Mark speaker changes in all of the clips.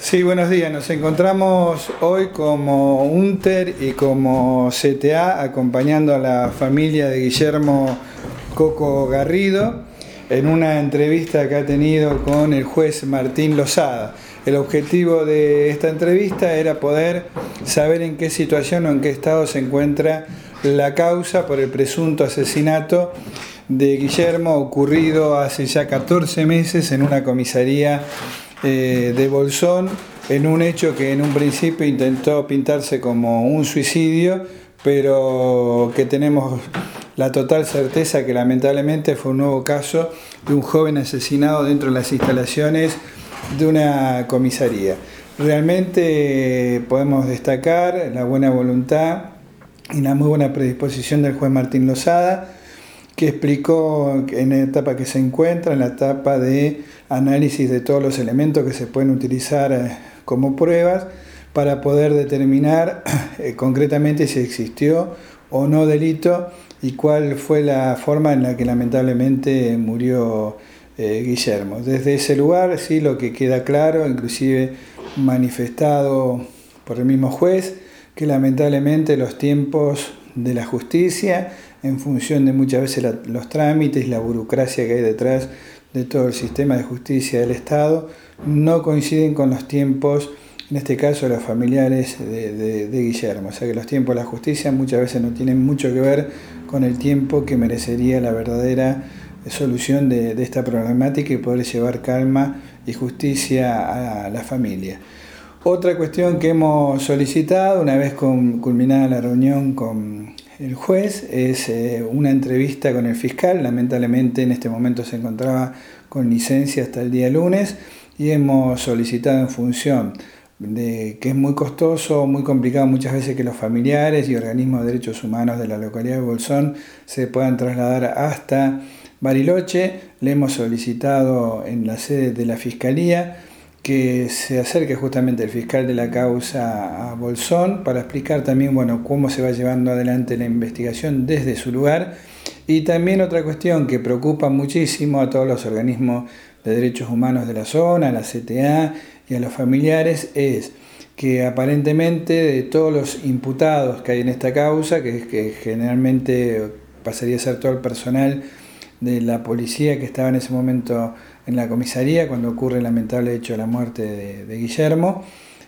Speaker 1: Sí, buenos días. Nos encontramos hoy como UNTER y como CTA acompañando a la familia de Guillermo Coco Garrido en una entrevista que ha tenido con el juez Martín Losada. El objetivo de esta entrevista era poder saber en qué situación o en qué estado se encuentra la causa por el presunto asesinato de Guillermo ocurrido hace ya 14 meses en una comisaría de Bolsón, en un hecho que en un principio intentó pintarse como un suicidio, pero que tenemos la total certeza que lamentablemente fue un nuevo caso de un joven asesinado dentro de las instalaciones de una comisaría. Realmente podemos destacar la buena voluntad y la muy buena predisposición del juez Martín Losada, que explicó en la etapa que se encuentra, en la etapa de análisis de todos los elementos que se pueden utilizar como pruebas para poder determinar concretamente si existió o no delito y cuál fue la forma en la que lamentablemente murió Guillermo. Desde ese lugar, sí, lo que queda claro, inclusive manifestado por el mismo juez, que lamentablemente los tiempos de la justicia, en función de muchas veces los trámites, la burocracia que hay detrás de todo el sistema de justicia del Estado, no coinciden con los tiempos, en este caso, de los familiares de Guillermo. O sea que los tiempos de la justicia muchas veces no tienen mucho que ver con el tiempo que merecería la verdadera solución de esta problemática y poder llevar calma y justicia a la familia. Otra cuestión que hemos solicitado, una vez culminada la reunión con el juez, es una entrevista con el fiscal. Lamentablemente en este momento se encontraba con licencia hasta el día lunes y hemos solicitado, en función de que es muy costoso, muy complicado muchas veces que los familiares y organismos de derechos humanos de la localidad de Bolsón se puedan trasladar hasta Bariloche. Le hemos solicitado en la sede de la Fiscalía que se acerque justamente el fiscal de la causa a Bolsón para explicar también, cómo se va llevando adelante la investigación desde su lugar. Y también otra cuestión que preocupa muchísimo a todos los organismos de derechos humanos de la zona, a la CTA y a los familiares, es que aparentemente de todos los imputados que hay en esta causa, que generalmente pasaría a ser todo el personal de la policía que estaba en ese momento en la comisaría cuando ocurre el lamentable hecho de la muerte de Guillermo,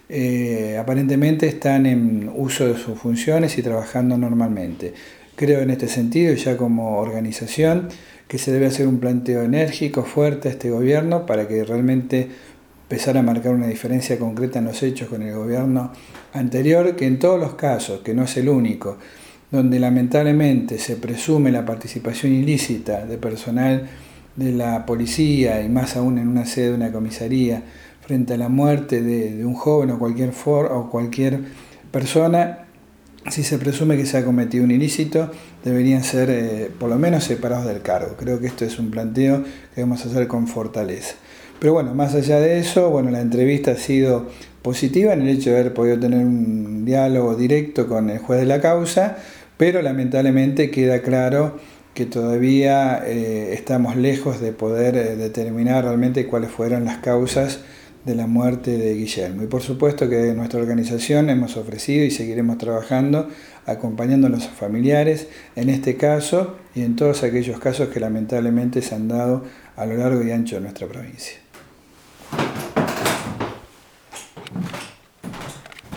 Speaker 1: aparentemente están en uso de sus funciones y trabajando normalmente. Creo en este sentido, ya como organización, que se debe hacer un planteo enérgico, fuerte a este gobierno para que realmente empezar a marcar una diferencia concreta en los hechos con el gobierno anterior, que en todos los casos, que no es el único, donde lamentablemente se presume la participación ilícita de personal de la policía y más aún en una sede de una comisaría frente a la muerte de un joven o cualquier persona, si se presume que se ha cometido un ilícito, deberían ser por lo menos separados del cargo. Creo que esto es un planteo que debemos hacer con fortaleza. Pero más allá de eso, la entrevista ha sido positiva en el hecho de haber podido tener un diálogo directo con el juez de la causa, pero lamentablemente queda claro que todavía estamos lejos de poder determinar realmente cuáles fueron las causas de la muerte de Guillermo. Y por supuesto que en nuestra organización hemos ofrecido y seguiremos trabajando acompañando a los familiares en este caso y en todos aquellos casos que lamentablemente se han dado a lo largo y ancho de nuestra provincia.